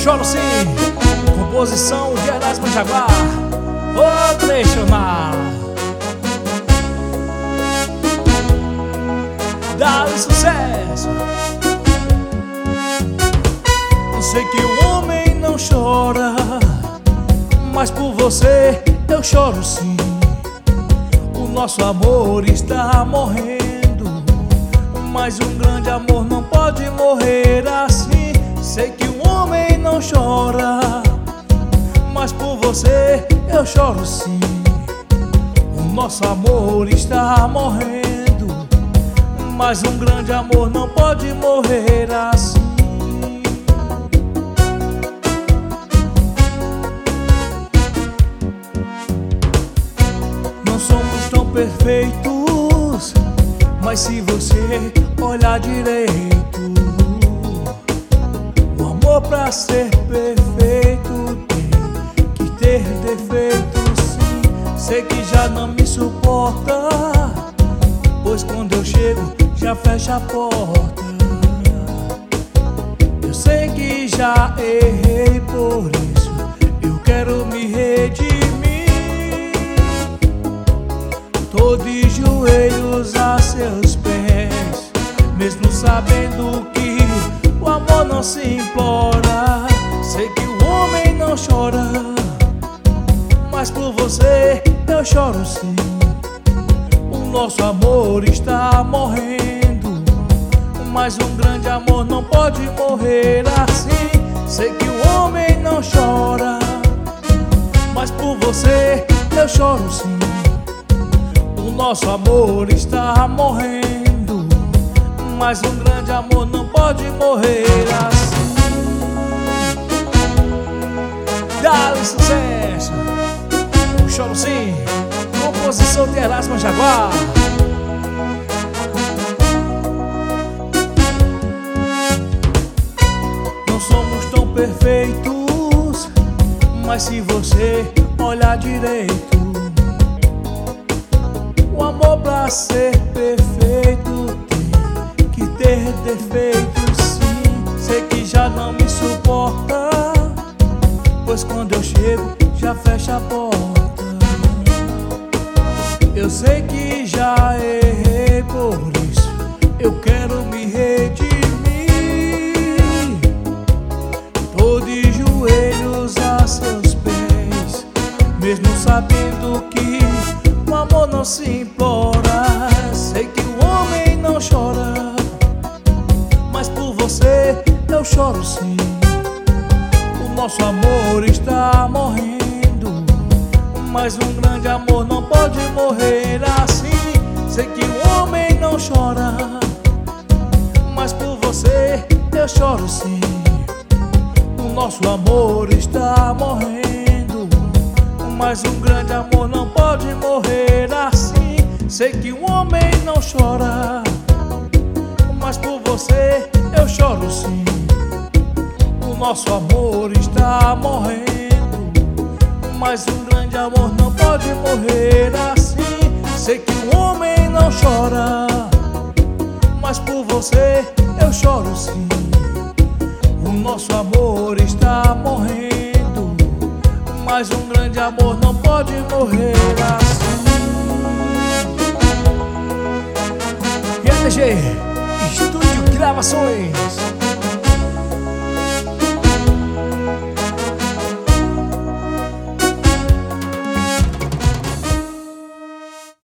Choro sim, composição de Erasmo Jaguar, o tradicional. Dá-lhe sucesso. Eu sei que o homem não chora, mas por você eu choro sim. O nosso amor está morrendo, mas um grande amor não pode morrer assim. Sei que o homem não chora, mas por você eu choro sim. O nosso amor está morrendo, mas um grande amor não pode morrer assim. Não somos tão perfeitos, mas se você olhar direito, o amor pra ser perfeito tem que ter defeitos sim. Sei que já não me suporta, pois quando eu chego já fecha a porta. Eu sei que já errei, por isso eu quero me redimir. Tô de joelhos a seus pés, mesmo sabendo que o amor não se implora. Sei que o homem não chora, mas por você eu choro sim. O nosso amor está morrendo, mas um grande amor não pode morrer assim. Sei que o homem não chora, mas por você eu choro sim. O nosso amor está morrendo, mas um grande amor não pode morrer assim. Dá-lhe sucesso. Eu choro sim, composição de Erasmo Jaguar. Não somos tão perfeitos, mas se você olhar direito, o amor pra ser perfeito tem que ter defeitos sim. Sei que já não me suporta, pois quando eu chego já fecha a porta. Eu sei que já errei, por isso eu quero me redimir. Tô de joelhos a seus pés, mesmo sabendo que o amor não se implora. Sei que o homem não chora, mas por você eu choro sim. O nosso amor está morrendo, mas um grande amor não pode morrer assim. Sei que o homem não chora, mas por você eu choro sim. O nosso amor está morrendo, mas um grande amor não pode morrer assim. Sei que o homem não chora, mas por você eu choro sim. O nosso amor está morrendo, mas um grande amor não pode morrer assim. Sei que o homem não chora, mas por você eu choro sim. O nosso amor está morrendo, mas um grande amor não pode morrer assim. EDG Estúdio Gravações.